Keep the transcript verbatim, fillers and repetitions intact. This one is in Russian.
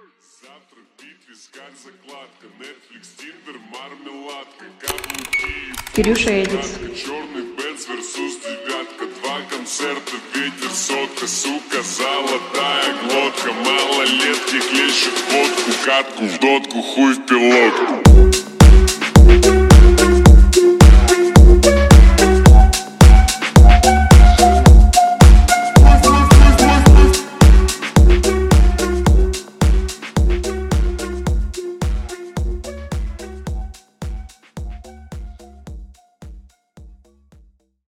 Завтра в битве скаль закладка, Netflix, Tinder, мармеладка, каблуки, Кирюша Эдитс. черный Бенц versus девятка, два концерта, ветер, сотка, сука, золотая глотка, малолетки хлещут водку, катку в дотку, хуй в пилотку.